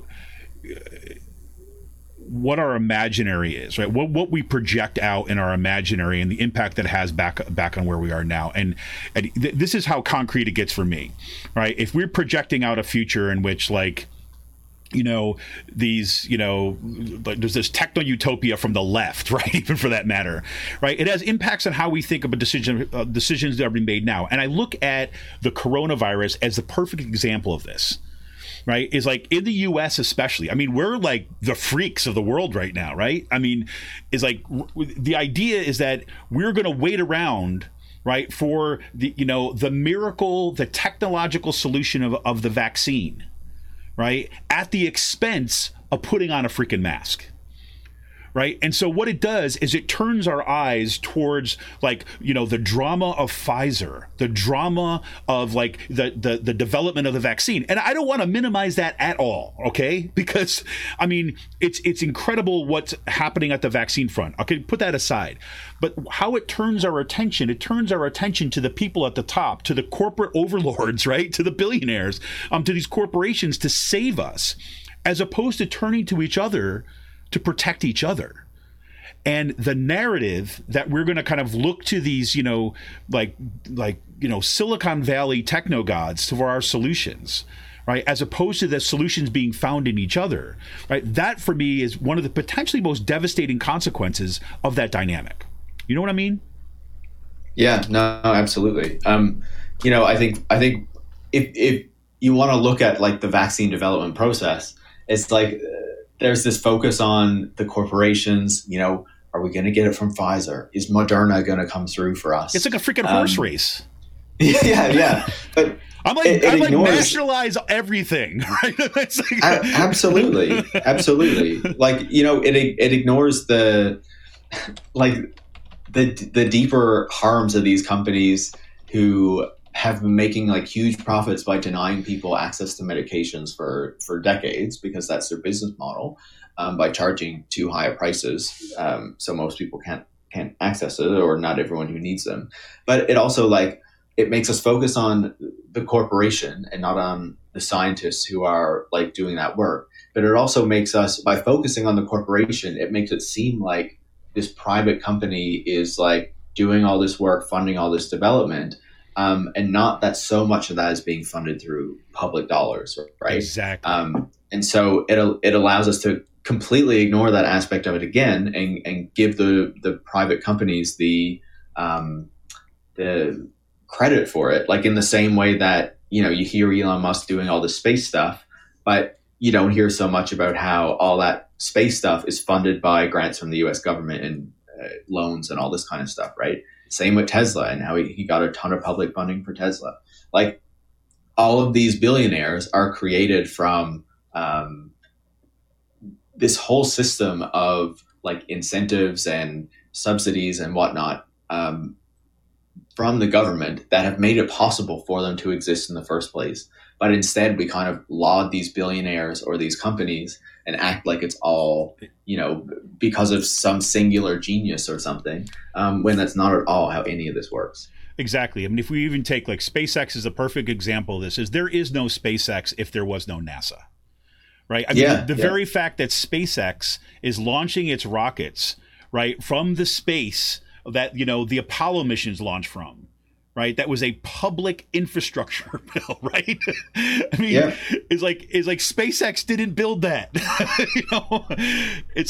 S2: what our imaginary is, right? What we project out in our imaginary and the impact that it has back on where we are now. And this is how concrete it gets for me, right? If we're projecting out a future in which, like, you know, these, you know, like there's this techno utopia from the left, right? Even for that matter, right? It has impacts on how we think about decisions that are being made now. And I look at the coronavirus as the perfect example of this. Right, is like in the U.S. especially. I mean, we're like the freaks of the world right now, right? I mean, is like the idea is that we're going to wait around right, for the miracle, the technological solution of the vaccine, right, at the expense of putting on a freaking mask. Right. And so what it does is it turns our eyes towards the drama of Pfizer, the drama of the development of the vaccine. And I don't want to minimize that at all. OK, because I mean, it's incredible what's happening at the vaccine front. OK, put that aside. But how it turns our attention to the people at the top, to the corporate overlords, right, to the billionaires, to these corporations to save us, as opposed to turning to each other to protect each other. And the narrative that we're going to kind of look to these, Silicon Valley techno gods for our solutions, right, as opposed to the solutions being found in each other, right? That for me is one of the potentially most devastating consequences of that dynamic. You know what I mean?
S3: Yeah, no, absolutely. I think if you want to look at the vaccine development process, it's there's this focus on the corporations. Are we going to get it from Pfizer? Is Moderna going to come through for us?
S2: It's like a freaking horse race.
S3: Yeah. But
S2: I'm nationalize everything, right?
S3: Absolutely. It ignores the deeper harms of these companies who have been making huge profits by denying people access to medications for decades, because that's their business model, by charging too high prices, so most people can't access it, or not everyone who needs them. But it also it makes us focus on the corporation and not on the scientists who are doing that work. But it also makes us, by focusing on the corporation, it makes it seem like this private company is doing all this work, funding all this development. And not that so much of that is being funded through public dollars, right?
S2: Exactly.
S3: And so it allows us to completely ignore that aspect of it again, and give the private companies the credit for it. In the same way that you hear Elon Musk doing all this space stuff, but you don't hear so much about how all that space stuff is funded by grants from the U.S. government and loans and all this kind of stuff, right? Same with Tesla, and how he got a ton of public funding for Tesla. All of these billionaires are created from this whole system of incentives and subsidies and whatnot from the government that have made it possible for them to exist in the first place. But instead, we kind of laud these billionaires or these companies and act like it's all, because of some singular genius or something, when that's not at all how any of this works.
S2: Exactly. I mean, if we even take SpaceX is a perfect example of this, is there is no SpaceX if there was no NASA, right? I mean, the very fact that SpaceX is launching its rockets, right, from the space that, the Apollo missions launched from, right? That was a public infrastructure bill, right? I mean, it's like SpaceX didn't build that. It's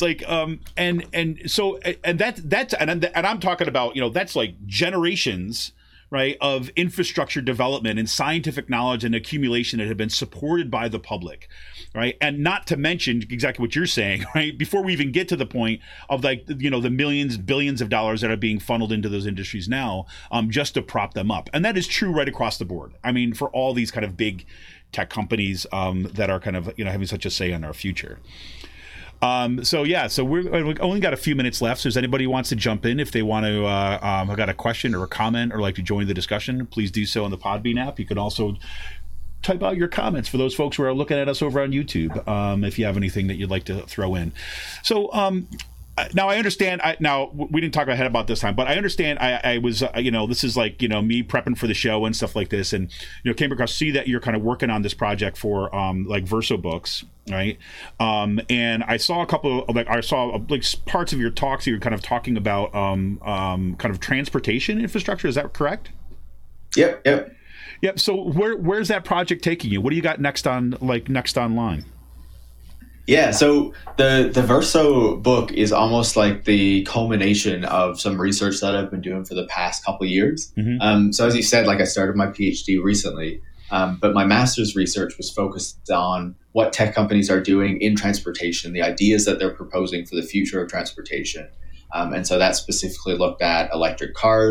S2: and I'm talking about, that's generations, right, of infrastructure development and scientific knowledge and accumulation that have been supported by the public, right? And not to mention exactly what you're saying, right? Before we even get to the point of the millions, billions of dollars that are being funneled into those industries now, just to prop them up. And that is true right across the board. I mean, for all these kind of big tech companies that are kind of, having such a say in our future. So we've only got a few minutes left. So if anybody wants to jump in, if they want to, have got a question or a comment or like to join the discussion, please do so on the Podbean app. You can also type out your comments for those folks who are looking at us over on YouTube, if you have anything that you'd like to throw in. So now I understand. Now we didn't talk ahead about this time, but I understand. I was, this is me prepping for the show and stuff like this, and came across, see that you're kind of working on this project for Verso Books, right? And I saw a couple of parts of your talks. You were kind of talking about kind of transportation infrastructure. Is that correct?
S3: Yep.
S2: So where's that project taking you? What do you got next online?
S3: Yeah, so the Verso book is almost like the culmination of some research that I've been doing for the past couple of years. Mm-hmm. So as you said, I started my PhD recently, but my master's research was focused on what tech companies are doing in transportation, the ideas that they're proposing for the future of transportation. And so that specifically looked at electric cars,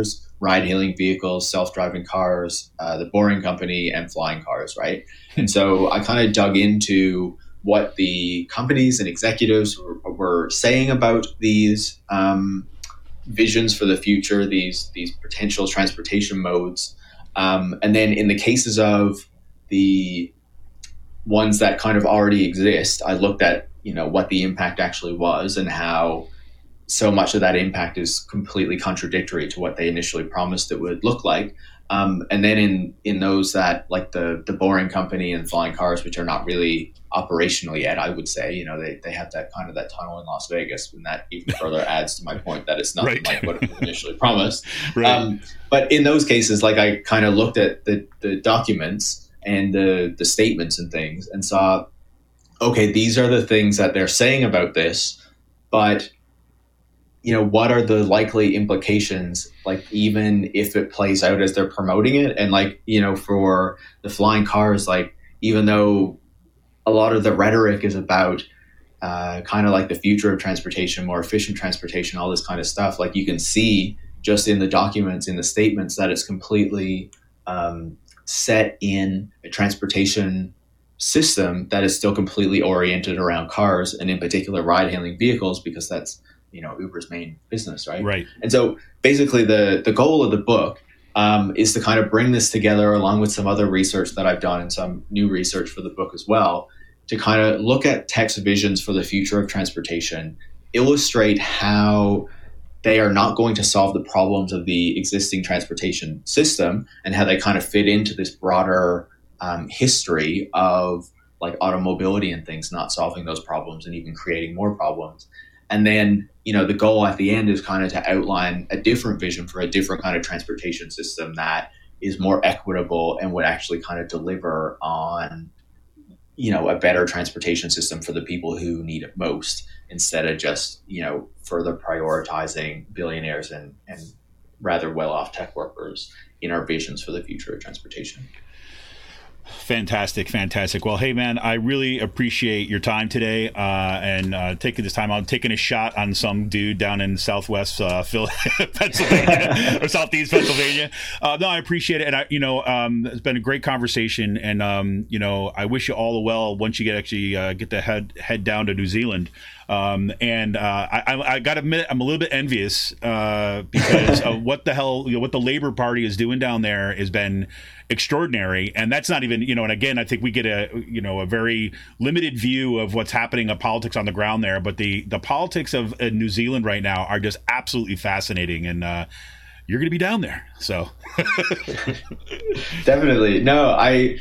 S3: ride-hailing vehicles, self-driving cars, the Boring Company, and flying cars, right? And so I kind of dug into what the companies and executives were saying about these visions for the future, these potential transportation modes. And then in the cases of the ones that kind of already exist, I looked at, what the impact actually was and how so much of that impact is completely contradictory to what they initially promised it would look like. And then in those that, like the Boring Company and flying cars, which are not really operational yet, I would say, they have that kind of that tunnel in Las Vegas, and that even further adds to my point that it's nothing like what it was initially promised.
S2: Right.
S3: But in those cases, like I kind of looked at the documents and the statements and things and saw, okay, these are the things that they're saying about this, but what are the likely implications, like even if it plays out as they're promoting it? And for the flying cars, like even though a lot of the rhetoric is about kind of like the future of transportation, more efficient transportation, all this kind of stuff, like you can see just in the documents, in the statements, that it's completely set in a transportation system that is still completely oriented around cars, and in particular ride-hailing vehicles, because that's Uber's main business, right?
S2: Right.
S3: And so basically the goal of the book is to kind of bring this together, along with some other research that I've done and some new research for the book as well, to kind of look at tech's visions for the future of transportation, illustrate how they are not going to solve the problems of the existing transportation system, and how they kind of fit into this broader history of like automobility and things not solving those problems and even creating more problems. And then, the goal at the end is kind of to outline a different vision for a different kind of transportation system that is more equitable and would actually kind of deliver on, a better transportation system for the people who need it most, instead of just, further prioritizing billionaires and rather well-off tech workers in our visions for the future of transportation.
S2: Fantastic. Well, hey, man, I really appreciate your time today and taking this time out, taking a shot on some dude down in Southwest Pennsylvania or Southeast Pennsylvania. No, I appreciate it. And, it's been a great conversation. And, I wish you all the well once you get to head down to New Zealand. I got to admit, I'm a little bit envious because of what the Labor Party is doing down there has been extraordinary. And that's not even, and again, I think we get a very limited view of what's happening in politics on the ground there. But the politics of New Zealand right now are just absolutely fascinating. And you're going to be down there. So
S3: definitely. No, I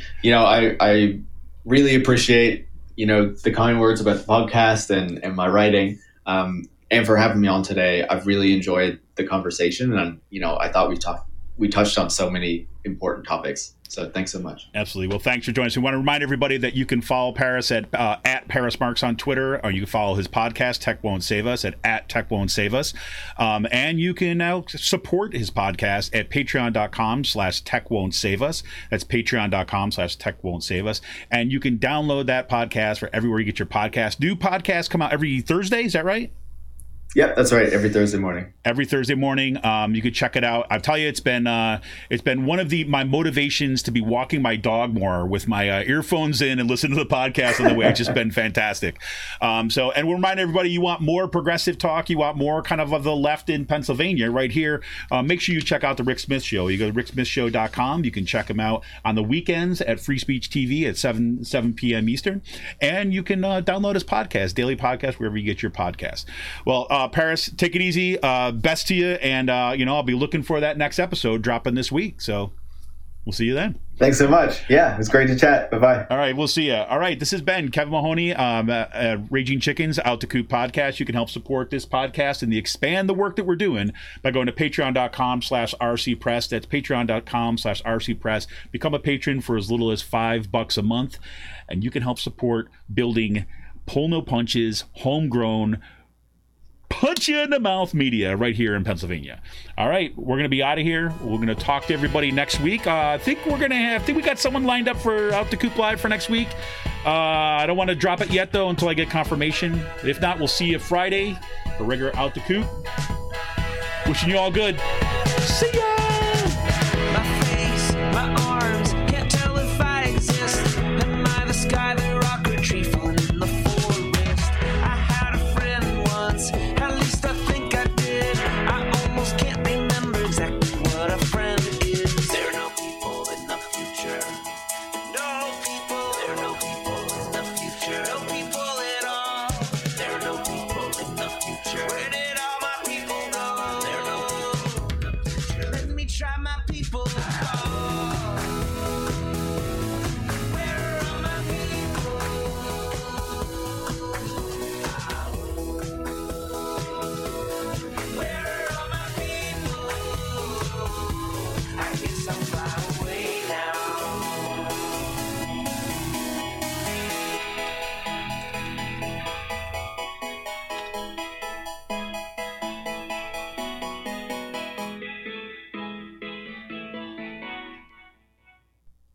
S3: really appreciate the kind words about the podcast and my writing, and for having me on today. I've really enjoyed the conversation, and I thought we touched on so many important topics. So thanks so much.
S2: Absolutely. Well, thanks for joining us. We want to remind everybody that you can follow Paris at Paris Marks on Twitter, or you can follow his podcast, Tech Won't Save Us, at Tech Won't Save Us. And you can now support his podcast at patreon.com/Tech Won't Save Us. That's patreon.com/Tech Won't Save Us. And you can download that podcast for everywhere you get your podcast. New podcasts come out every Thursday. Is that right?
S3: Yep, that's right. Every Thursday morning. You could check it out. I'll tell you, it's been one of my motivations to be walking my dog more with my earphones in and listen to the podcast on the way. It's just been fantastic. And we'll remind everybody, you want more progressive talk, you want more kind of the left in Pennsylvania right here. Make sure you check out the Rick Smith Show. You go to ricksmithshow.com. You can check him out on the weekends at Free Speech TV at 7 p.m. Eastern. And you can download his podcast, daily podcast, wherever you get your podcast. Well, Paris, take it easy. Best to you. And, I'll be looking for that next episode dropping this week. So we'll see you then. Thanks so much. Yeah, it's great to chat. Bye-bye.
S2: All right, we'll see you. All right, this has been Kevin Mahoney, Raging Chickens, Out to Coop podcast. You can help support this podcast and expand the work that we're doing by going to patreon.com/RCPress. That's patreon.com/RCPress. Become a patron for as little as $5 a month, and you can help support building Pull No Punches, homegrown, punch you in the mouth media right here in Pennsylvania. All right, we're going to be out of here. We're going to talk to everybody next week. I think we got someone lined up for Out the Coop Live for next week. I don't want to drop it yet, though, until I get confirmation. If not, we'll see you Friday for regular Out the Coop. Wishing you all good. See ya!